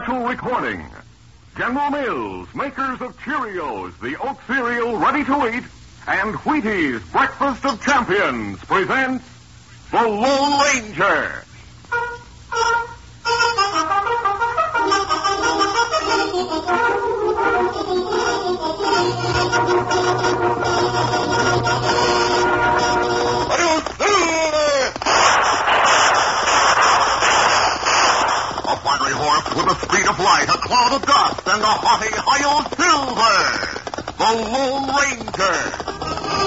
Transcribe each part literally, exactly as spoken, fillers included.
special recording. General Mills, makers of Cheerios, the oat cereal ready to eat, and Wheaties, breakfast of champions, presents The Lone Ranger. A fiery horse with the speed of light, a cloud of dust, and a haughty high-old silver. The Lone Ranger.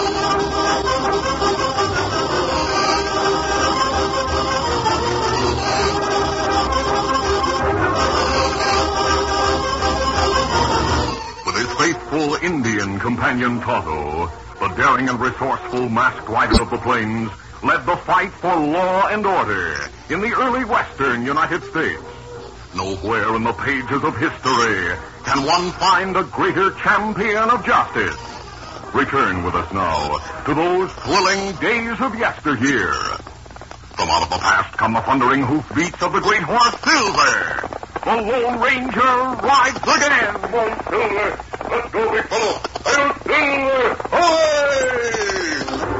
With his faithful Indian companion Tonto, the daring and resourceful masked rider of the plains led the fight for law and order in the early western United States. Nowhere in the pages of history can one find a greater champion of justice. Return with us now to those thrilling days of yesteryear. From out of the past come the thundering hoofbeats of the great horse Silver. The Lone Ranger rides again. Come on, Silver. Let's go, big fellow. I'll Silver. Away!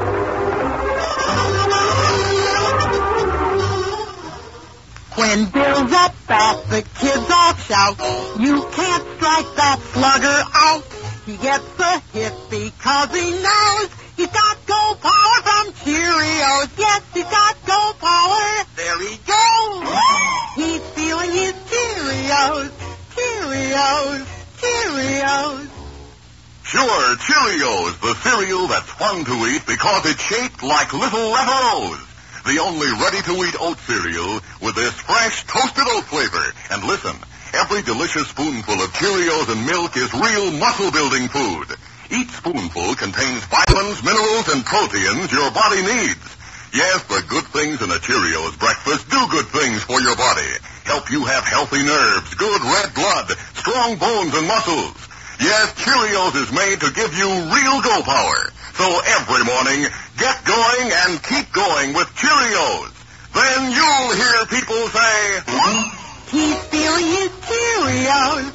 When Bill's up bat, the kids all shout, you can't strike that slugger out. He gets a hit because he knows he's got go power from Cheerios. Yes, he's got go power. There he goes. He's feeling his Cheerios, Cheerios, Cheerios. Sure, Cheerios, the cereal that's fun to eat because it's shaped like little letter-O's. The only ready-to-eat oat cereal with this fresh toasted oat flavor. And listen, every delicious spoonful of Cheerios and milk is real muscle-building food. Each spoonful contains vitamins, minerals, and proteins your body needs. Yes, the good things in a Cheerios breakfast do good things for your body. Help you have healthy nerves, good red blood, strong bones and muscles. Yes, Cheerios is made to give you real go power. So every morning, get going and keep going with Cheerios. Then you'll hear people say, he's feeling his Cheerios.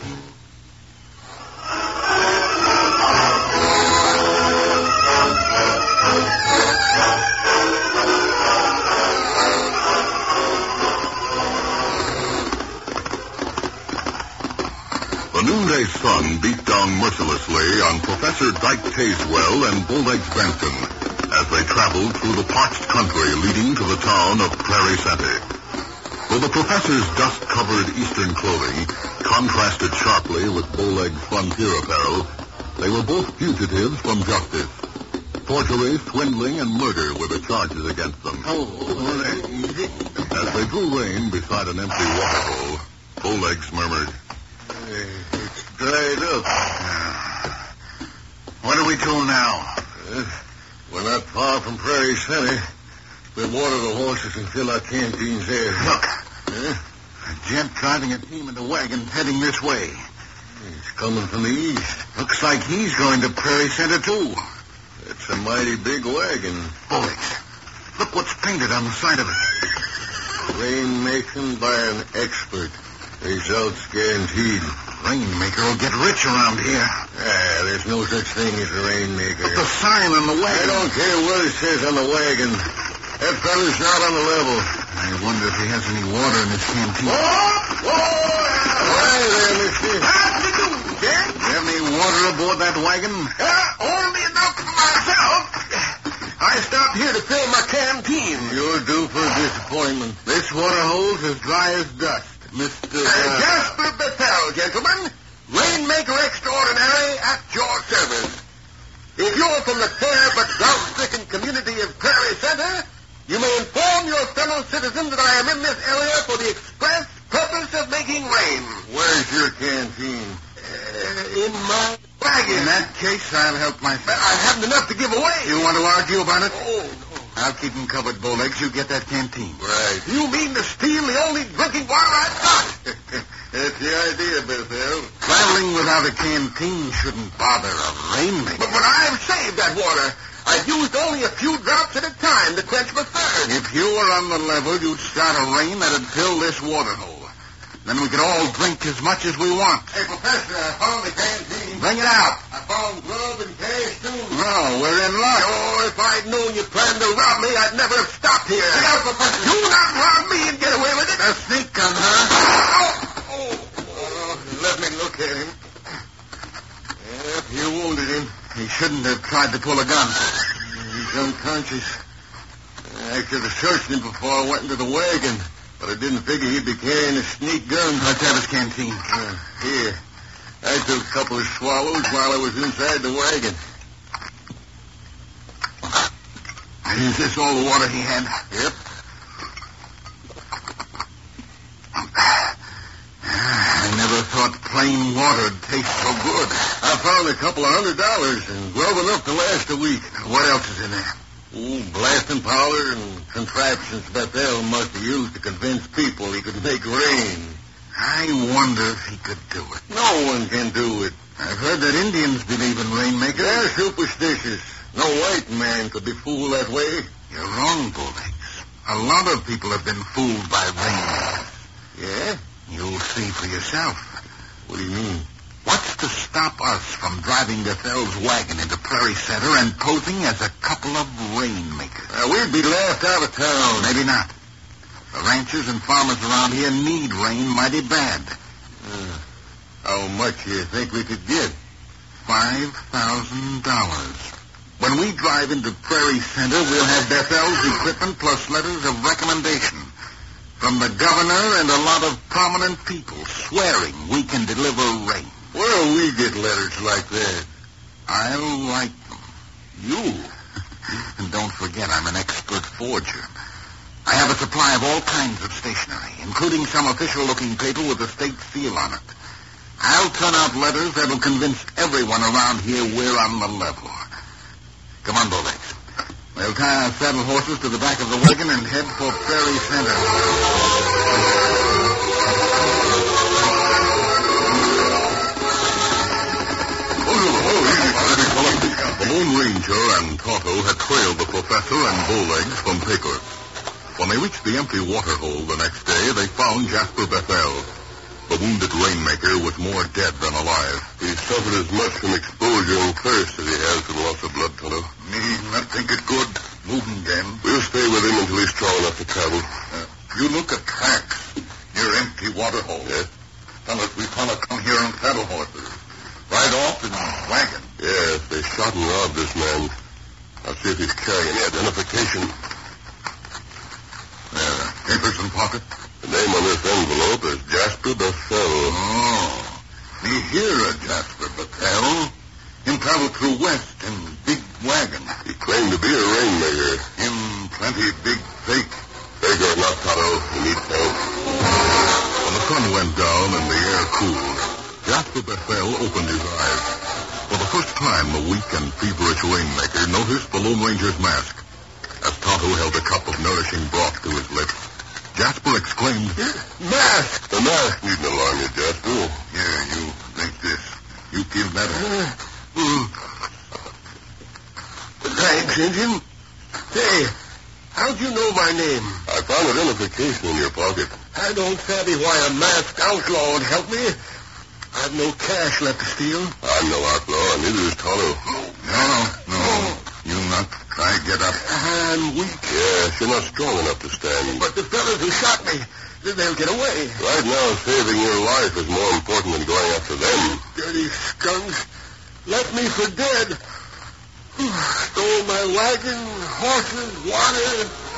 The noonday sun beat down mercilessly on Professor Dyke Tazewell and Bowlegs Benson as they traveled through the parched country leading to the town of Prairie Center. Though the professor's dust-covered eastern clothing contrasted sharply with Bowlegs' frontier apparel, they were both fugitives from justice. Forgery, swindling, and murder were the charges against them. Oh, that easy. As they drew rein beside an empty water hole, Bowlegs murmured, It's dried up. What do we do now? Uh, we're not far from Prairie Center. We'll water the horses and fill our canteens there. Look. Huh? A gent driving a team in the wagon heading this way. He's coming from the east. Looks like he's going to Prairie Center, too. It's a mighty big wagon. Bullets. Look what's painted on the side of it. Rainmaking by an expert. Results guaranteed. Rainmaker will get rich around here. Ah, there's no such thing as a rainmaker. But the sign on the wagon. I don't care what it says on the wagon. That fellow's not on the level. I wonder if he has any water in his canteen. Whoa! Whoa! Hi there, mister. How do you do, Jack? You have any water aboard that wagon? Uh, only enough for myself. I stopped here to fill my canteen. You're due for a disappointment. This water hole's as dry as dust. Mister Uh, uh, Jasper Bethel, gentlemen. Rainmaker extraordinary at your service. If you're from the fair but drought-stricken community of Prairie Center, you may inform your fellow citizens that I am in this area for the express purpose of making rain. Where's your canteen? Uh, in my wagon. In that case, I'll help myself. I haven't enough to give away. You want to argue about it? Oh, no. I'll keep him covered, Bowlegs. You get that canteen. Right. You mean to steal the only drinking water I've got? That's the idea, Bethel. Traveling without a canteen shouldn't bother a rainmaker. But when I've saved that water, I've used only a few drops at a time to quench my thirst. If you were on the level, you'd start a rain that'd fill this water hole. Then we could all drink as much as we want. Hey, Professor, I found the canteen. Bring it out. I found grub and cash, too. Oh, we're in luck. Oh, if I'd known you planned to rob me, I'd never have stopped here. Get out, Professor. You not rob me and get away with it. A sneak gun, huh? Oh, oh, oh, let me look at him. Yep, you wounded him. He shouldn't have tried to pull a gun. He's unconscious. I could have searched him before I went into the wagon, but I didn't figure he'd be carrying a sneak gun. Let's have his canteen. Uh, here. I took a couple of swallows while I was inside the wagon. Is this all the water he had? Yep. I never thought plain water'd taste so good. I found a couple of hundred dollars and grub enough to last a week. What else is in there? Ooh, blasting powder and contraptions Bethel must have used to convince people he could make rain. I wonder if he could do it. No one can do it. I've heard that Indians believe in rainmakers. They're superstitious. No white man could be fooled that way. You're wrong, Bulllegs. A lot of people have been fooled by rainmakers. Yeah? You'll see for yourself. What do you mean? What's to stop us from driving Bethel's wagon into Prairie Center and posing as a couple of rainmakers? Uh, we'd be laughed out of town. Maybe not. The ranchers and farmers around here need rain mighty bad. Uh, how much do you think we could get? Five thousand dollars. When we drive into Prairie Center, we'll have Bethel's equipment plus letters of recommendation from the governor and a lot of prominent people swearing we can deliver rain. Where'll we get letters like that? I'll write them. You? And don't forget, I'm an expert forger. I have a supply of all kinds of stationery, including some official-looking paper with the state seal on it. I'll turn out letters that'll convince everyone around here we're on the level. Come on, Bulllegs. We'll tie our saddle horses to the back of the wagon and head for Prairie Center. The Lone Ranger and Tonto had trailed the Professor and Bulllegs from Pecos. When they reached the empty water hole the next day, they found Jasper Bethel. The wounded rainmaker was more dead than alive. He suffered as much from exposure and thirst as he has from loss of blood, Tonto. Me not think it good. Moving them. We'll stay with him until he's strong enough to travel. Uh, you look at tracks near empty water hole. Yes? Tell us we found come here on saddle horses. Ride off in a wagon. Yes, they shot and robbed this man. I'll see if he's carrying any identification. There, papers in pocket. The name on this envelope is Jasper Bethel. Oh, me hear a Jasper Bethel. Him travel through west in big wagon. He claimed to be a rainmaker. Him plenty big fake. Fake or not, Tonto, he needs help. When the sun went down and the air cooled, Jasper Bethel opened his eyes. For the first time, the weak and feverish rainmaker noticed the Lone Ranger's mask. As Tonto held a cup of nourishing broth to his lips, Jasper exclaimed, Mask! The mask needn't alarm you, Jasper. Here, you drink this. You feel better. Uh, mm. Thanks, Injun. Say, how'd you know my name? I found identification in your pocket. I don't savvy why a masked outlaw would help me. I've no cash left to steal. I'm no outlaw, and neither is Tonto. No, no, no. You not try to get up. I'm weak. Yes, you're not strong enough to stand. But the fellows who shot me, they'll get away. Right now, saving your life is more important than going after them. Dirty skunks. Left me for dead. Stole my wagon, horses, water.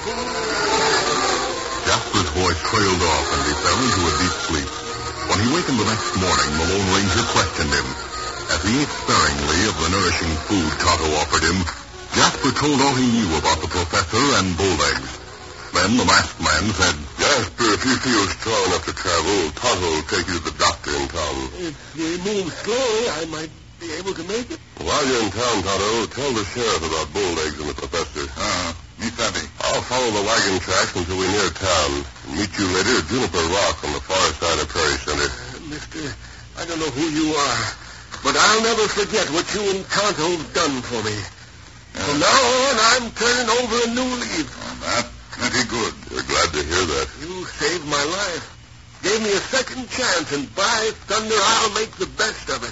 Jasper's voice trailed off and he fell into a deep sleep. When he wakened the next morning, the Lone Ranger questioned him. As he ate sparingly of the nourishing food Tonto offered him, Jasper told all he knew about the Professor and Bulllegs. Then the masked man said, Jasper, if you feel strong enough to travel, Tonto will take you to the doctor in town. If you move slowly, I might be able to make it. While you're in town, Tonto, tell the sheriff about Bulllegs and the Professor. Uh, me savvy. I'll follow the wagon tracks until we're near town and meet you later at Juniper Rock on the far side of Prairie Center. Uh, mister, I don't know who you are, but I'll never forget what you and Tonto've done for me. Uh, From now on, I'm turning over a new leaf. Oh, that's plenty good. We're glad to hear that. You saved my life. gave me a second chance, and by thunder, I'll make the best of it.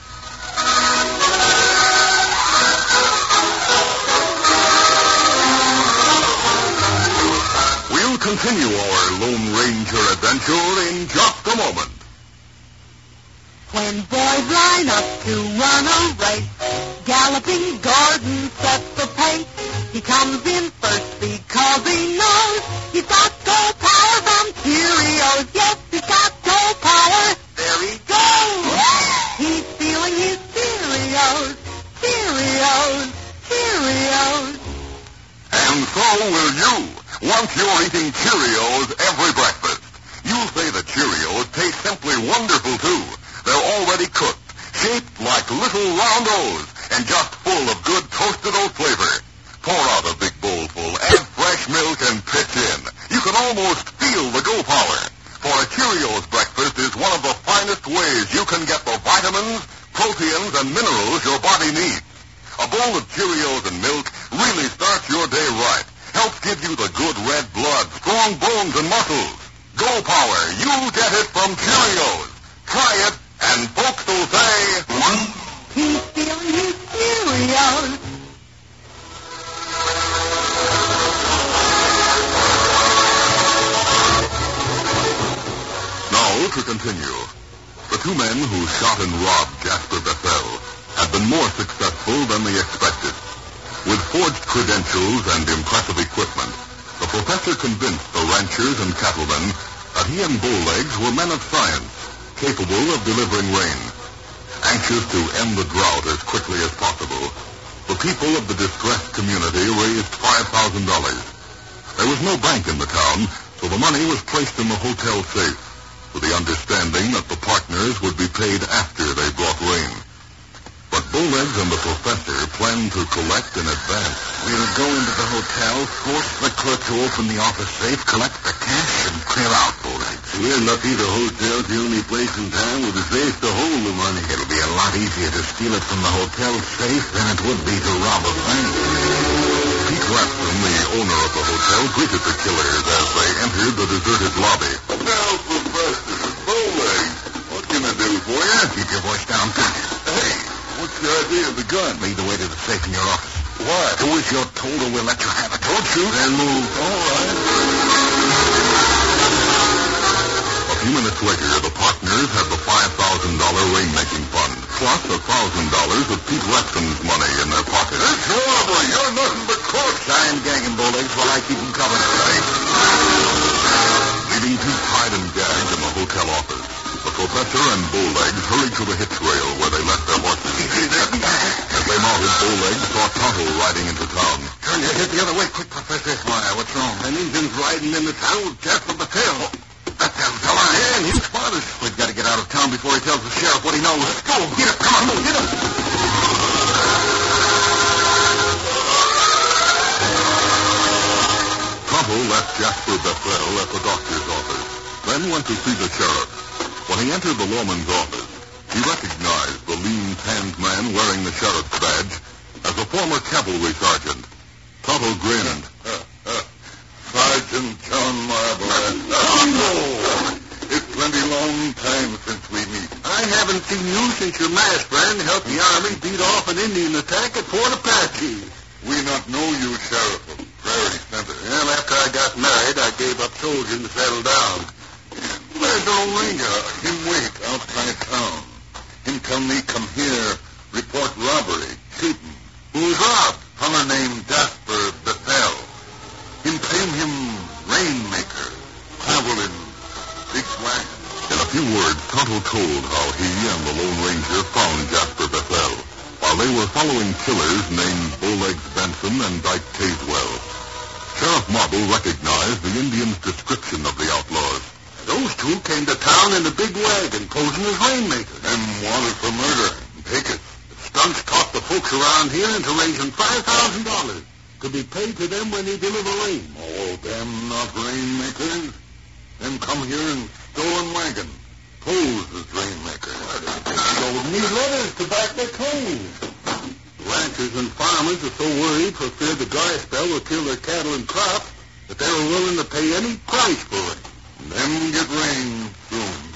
We'll continue our Lone Ranger adventure in just a moment. When boys line up to run a race, Galloping Gordon sets the pace. He comes in first because he knows he's got gold power from Cheerios. Yes, he's got gold power. There he goes. He's stealing his Cheerios, Cheerios, Cheerios. And so will you. Once you're eating Cheerios every breakfast, you'll say that Cheerios taste simply wonderful, too. They're already cooked, shaped like little round O's, and just full of good toasted oat flavor. Pour out a big bowlful, add fresh milk, and pitch in. You can almost feel the go power. For a Cheerios breakfast is one of the finest ways you can get the vitamins, proteins, and minerals your body needs. A bowl of Cheerios and milk really starts your day right. Helps give you the good red blood, strong bones, and muscles. Go power, you get it from Cheerios. Try it, and folks will say, he's stealing his Cheerios. Now to continue. The two men who shot and robbed Jasper Bethel had been more successful than they expected. With forged credentials and impressive equipment, the professor convinced the ranchers and cattlemen that he and Bowlegs were men of science, capable of delivering rain. Anxious to end the drought as quickly as possible, the people of the distressed community raised five thousand dollars. There was no bank in the town, so the money was placed in the hotel safe, with the understanding that the partners would be paid after they brought rain. But Bowlegs and the professor planned to collect in advance. We'll go into the hotel, force the clerk to open the office safe, collect the cash, and clear out, Bowlegs. We're lucky the hotel's the only place in town with a safe to hold the money. It'll be a lot easier to steal it from the hotel safe than it would be to rob a bank. Pete Rapson, the owner of the hotel, greeted the killers as they entered the deserted lobby. Now, Professor Bowlegs, what can I do for you? Keep your voice down, Pete. Hey, what's the idea of the gun? Lead the way to the safe in your office. What? Do as you're told or we'll let you have it. Don't shoot. Then move. All right. A few minutes later, the partners had the five thousand dollars rainmaking fund, plus one thousand dollars of Pete Rapson's money in their pockets. It's robbery. You're nothing but crooks. I'm gagging Bowlegs while I keep them covered. Right. Leaving Pete tied and gagged in the hotel office, the professor and Bowlegs hurried to the hitch rail where they left their horses. As they mounted, Bowlegs saw Tonto riding into town. Turn your head the other way, quick, Professor. Why, what's wrong? An Indian's riding into town with Jasper Bethel. That damn fella. Man, he's spotted us. We've got to get out of town before he tells the sheriff what he knows. Let's go. Get him. Come on, move. Get him. Tonto left Jasper Bethel at the doctor's office, then went to see the sheriff. When he entered the lawman's office, he recognized the lean, tanned man wearing the sheriff's badge as a former cavalry sergeant. Tonto grinned. Sergeant John Marble. Oh, it's plenty long time since we meet. I haven't seen you since your masked friend helped the Army beat off an Indian attack at Fort Apache. We not know you, Sheriff of Prairie Center. Well, after I got married, I gave up soldiering to settle down. There's old Ranger, him wait outside town. Him tell me come here, report robbery, shooting. Who's robbed? Fella named Jasper Bethel. Him claim him rainmaker, travel in big wagon. In a few words, Tonto told how he and the Lone Ranger found Jasper Bethel, while they were following killers named Bowlegs Benson and Dyke Tazewell. Sheriff Marble recognized the Indian's description of the outlaws. Those two came to town in a big wagon, posing as rainmakers. And wanted for murder and pickets. The stunts talked the folks around here into raising five thousand dollars to be paid to them when they deliver rain. Oh, them not rainmakers. Them come here in stolen wagon, posed as rainmakers. Showed me letters to back their claims. Ranchers and farmers are so worried for fear the dry spell will kill their cattle and crops that they were willing to pay any price for it. Them get rain soon.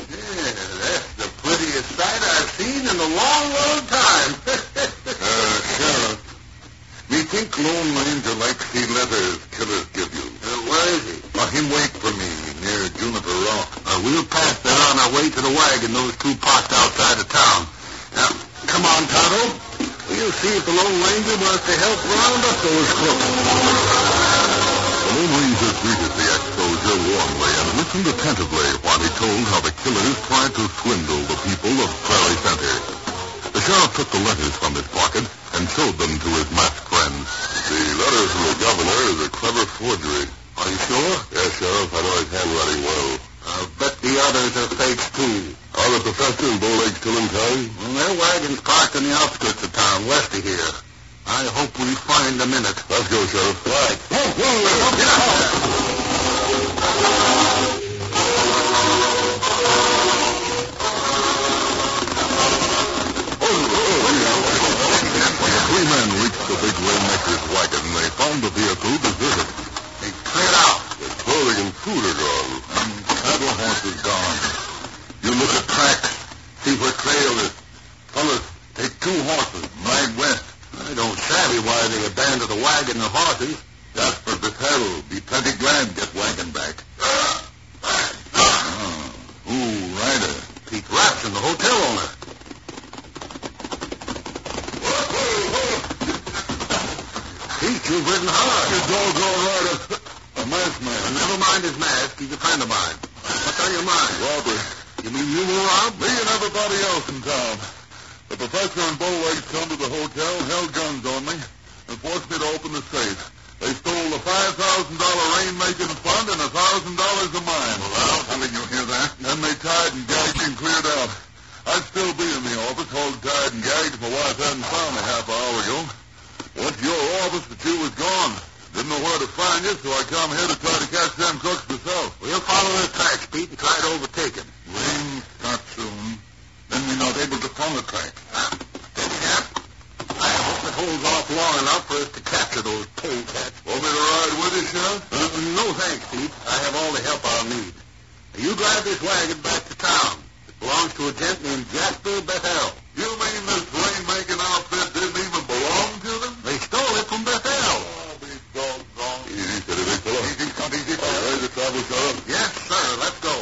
Yeah, that's the prettiest sight I've seen in a long, long time. uh, Sheriff, me think Lone Ranger likes the letters killers give you. Uh, where is he? Uh, him wait for me near Juniper Rock. Uh, we'll pass there on our way to the wagon, those two parked outside of town. Now, come on, Tonto. We'll see if the Lone Ranger wants to help round up those crooks. The Lone Ranger greeted the ex-soldier warmly and listened attentively while he told how the killers tried to swindle the people of Prairie Center. The sheriff took the letters from his pocket and showed them to his masked friends. The letters from the governor is a clever forgery. Are you sure? Yes, Sheriff. I know his handwriting well. I'll bet the others are fakes, too. Are the professor and Bowleg still in town? Well, their wagon's parked in the outskirts of town, west of here. I hope we find them in it. Let's go, Sheriff. Right. Whoa, whoa, whoa, get out! Three men reached the big rainmaker's wagon. They found the vehicle deserted. They cleared out. The clothing and food are gone. And saddle horse is gone. You look at tracks. See what trail is. Fellas, take two horses and ride west. I don't savvy why they abandoned the wagon and horses. Jasper Bethel be plenty glad to get wagon back. Oh, ooh, rider. Pete Rapson, the hotel owner. Pete, you've ridden hard. You doggone rider. A masked man. Well, never mind his mask. He's a friend of mine. What's on your mind? Robbery. You mean you were robbed? Me and everybody else in town. The professor and Bowlegs come to the hotel, held guns on me, and forced me to open the safe. They stole the five thousand dollars rainmaking fund and one thousand dollars of mine. Well, how did you hear that? Then they tied and gagged and cleared out. I'd still be in the office, held tied and gagged if my wife hadn't found me half an hour ago. Went to your office, but you was gone. Didn't know where to find you, so I come here to try to catch them crooks myself. We'll follow their tracks, Pete, and try to overtake them. Rain starts soon. Then we're not able to follow the track. Steady, Cap. I hope it holds off long enough for us to capture those polecats. Want me to ride with you, Sheriff? Uh, no thanks, Pete. I have all the help I'll need. Now, you drive this wagon back to town. It belongs to a gent named Jasper Bethel. You mean this rainmaking outfit didn't even belong to them? They stole it from Bethel. Oh, be doggone. Easy, steady, big fella. Easy, come easy. Ready to travel, Sheriff? Yes, sir. Let's go.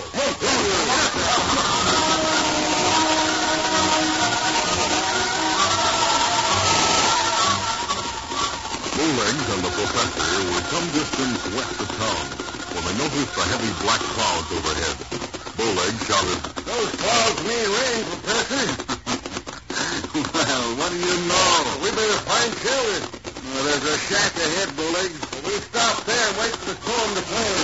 Bowlegs and the professor were some distance west of town when they noticed the heavy black clouds overhead. Bowlegs shouted, Those clouds mean rain, Professor. Well, what do you know? We better find shelter. Well, there's a shack ahead, Bowlegs. We'll stop there and wait for the storm to clear.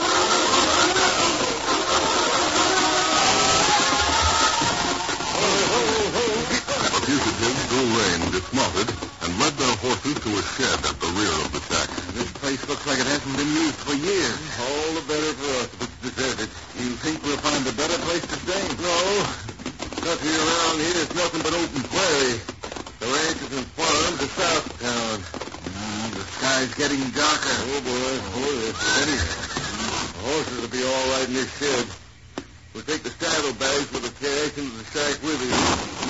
The fugitives drew rein, dismounted, and led their horses to a shed at the rear of the shack. This place looks like it hasn't been used for years. All the better for us if it's deserted. You think we'll find a better place to stay? No. Country around here is nothing but open prairie. The ranches and farms are south of town. Mm, the sky's getting darker. Oh, boy. Oh, it's steady. The horses will be all right in this shed. We'll take the saddlebags with the cash into the shack with us.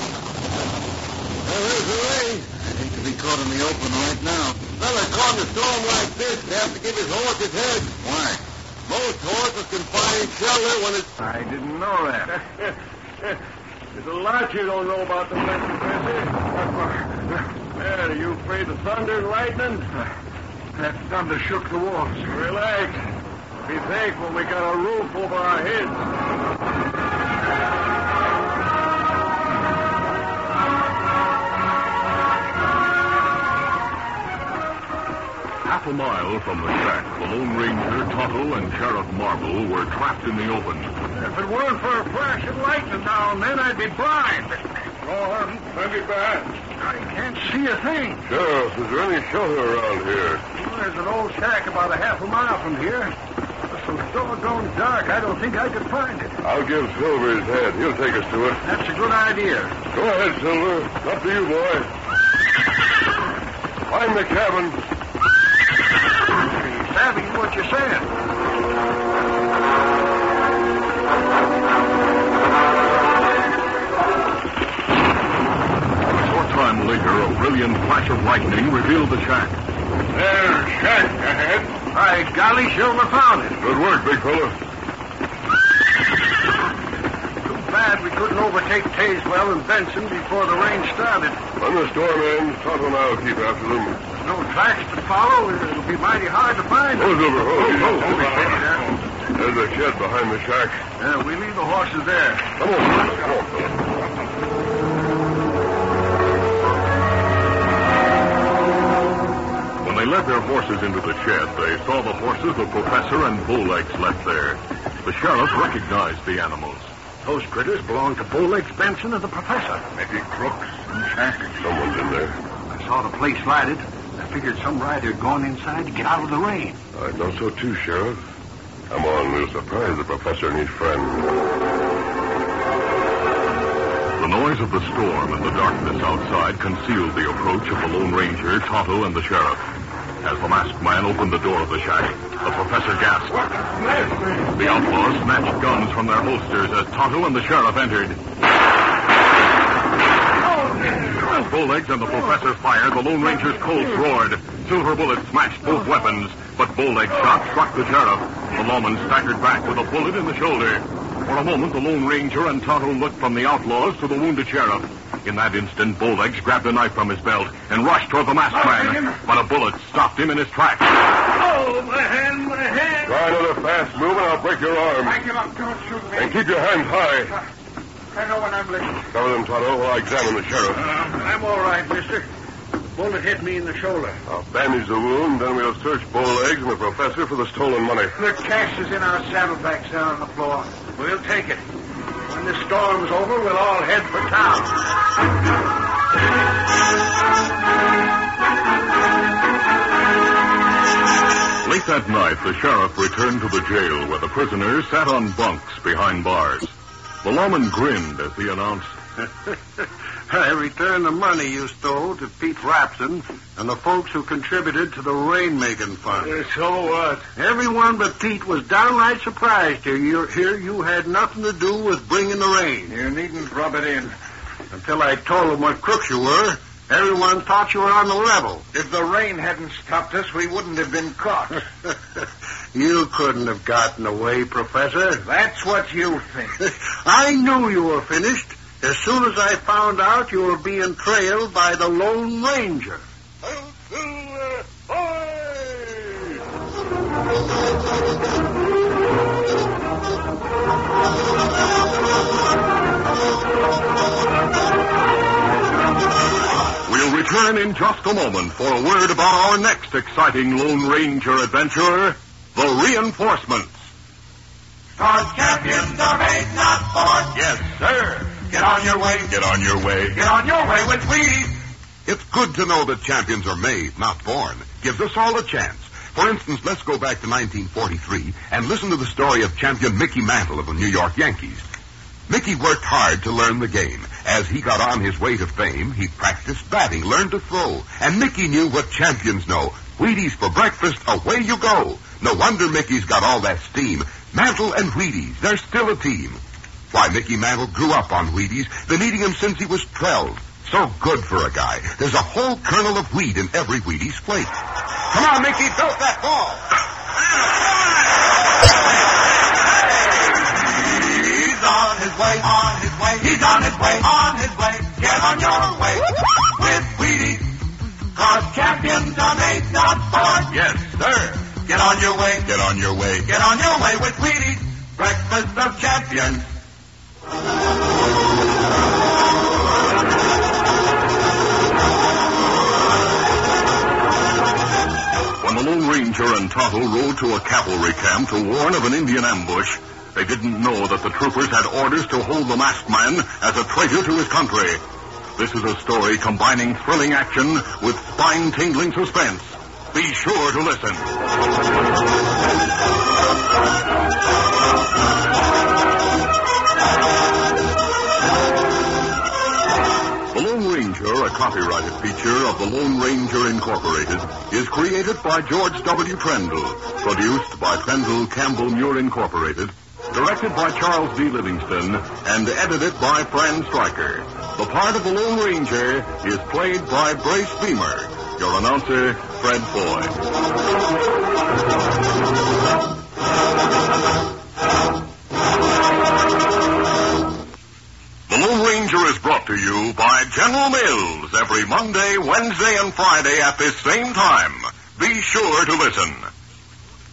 Well, there's the rain. I hate to be caught in the open right now. Fella caught in a storm like this would have to give his horse his head. Why? Most horses can find shelter when it's... I didn't know that. There's a lot you don't know about the place, Professor. Well, are you afraid of thunder and lightning? That thunder shook the walls. Relax. Be thankful we got a roof over our heads. Half a mile from the shack, the Lone Ranger, Tonto, and Sheriff Marble were trapped in the open. If it weren't for a flash of lightning now and then, I'd be blind. Oh, let me back. I can't see a thing. Sheriff, is there any shelter around here? Well, there's an old shack about a half a mile from here. It's so doggone dark, I don't think I could find it. I'll give Silver his head. He'll take us to it. That's a good idea. Go ahead, Silver. Up to you, boy. Find the cabin. Savvy, what you're saying. brilliant flash of lightning revealed the shack. There's a shack ahead. By golly, Silver found it. Good work, big fella. Too bad we couldn't overtake Tazewell and Benson before the rain started. When the storm ends, Tonto and I'll keep after them. There's no tracks to follow. It'll be mighty hard to find them. Oh, Silver, oh, Oh, oh, oh, steady there. There's a shed behind the shack. Yeah, we leave the horses there. Come on, fella, come on, fella. When they led their horses into the shed, they saw the horses the professor and Bowlegs left there. The sheriff recognized the animals. Those critters belong to Bowlegs, Benson, and the professor. Maybe crooks and shack. Someone's in there. I saw the place lighted. I figured some rider had gone inside to get out of the rain. I know so too, Sheriff. Come on, we'll surprise the professor and his friend. The noise of the storm and the darkness outside concealed the approach of the Lone Ranger, Tonto, and the sheriff. As the masked man opened the door of the shack, the professor gasped. The outlaws snatched guns from their holsters as Tonto and the sheriff entered. As Bowlegs and the professor fired, the Lone Ranger's Colts roared. Silver bullets smashed both weapons, but Bowlegs' shot struck the sheriff. The lawman staggered back with a bullet in the shoulder. For a moment, the Lone Ranger and Tonto looked from the outlaws to the wounded sheriff. In that instant, Bowlegs grabbed a knife from his belt and rushed toward the masked man, but a bullet stopped him in his tracks. Oh, my hand, my hand. Try another fast move and I'll break your arm. I give up. Don't shoot me. And keep your hands high. I know when I'm licked. Cover them, Tonto, while I examine the sheriff. Uh, I'm all right, mister. Bullet hit me in the shoulder. I'll bandage the wound, then we'll search Bowlegs and the professor for the stolen money. The cash is in our saddlebags down on the floor. We'll take it. When this storm's over, we'll all head for town. Late that night, the sheriff returned to the jail where the prisoners sat on bunks behind bars. The lawman grinned as he announced, I returned the money you stole to Pete Rapson and the folks who contributed to the rain-making fund. Uh, so what? Everyone but Pete was downright surprised to hear, hear you had nothing to do with bringing the rain. You needn't rub it in. Until I told them what crooks you were, everyone thought you were on the level. If the rain hadn't stopped us, we wouldn't have been caught. You couldn't have gotten away, Professor. That's what you think. I knew you were finished as soon as I found out you were being trailed by the Lone Ranger. We'll return in just a moment for a word about our next exciting Lone Ranger adventure, the Reinforcements. Cause champions are made, not born. Yes, sir. Get on your way. Get on your way. Get on your way with Wheaties. It's good to know that champions are made, not born. Gives us all a chance. For instance, let's go back to nineteen forty-three and listen to the story of champion Mickey Mantle of the New York Yankees. Mickey worked hard to learn the game. As he got on his way to fame, he practiced batting, learned to throw. And Mickey knew what champions know. Wheaties for breakfast, away you go. No wonder Mickey's got all that steam. Mantle and Wheaties, they're still a team. Why, Mickey Mantle grew up on Wheaties, been eating them since he was twelve. So good for a guy. There's a whole kernel of wheat in every Wheaties flake. Come on, Mickey, belt that ball. He's on his way, on his way. He's on his way, on his way. Get on your way with Wheaties. Cause champions are made, not born. Yes, sir. Get on your way. Get on your way. Get on your way with Wheaties. Breakfast of champions. When the Lone Ranger and Tonto rode to a cavalry camp to warn of an Indian ambush, they didn't know that the troopers had orders to hold the masked man as a traitor to his country. This is a story combining thrilling action with spine-tingling suspense. Be sure to listen. The Lone Ranger, a copyrighted feature of the Lone Ranger Incorporated, is created by George W. Trendle, produced by Trendle Campbell Muir Incorporated, directed by Charles D. Livingston, and edited by Fran Stryker. The part of the Lone Ranger is played by Brace Beamer. Your announcer, Fred Foy. The Lone Ranger is brought to you by General Mills every Monday, Wednesday, and Friday at this same time. Be sure to listen.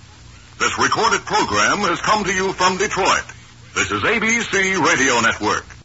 This recorded program has come to you from Detroit. This is A B C Radio Network.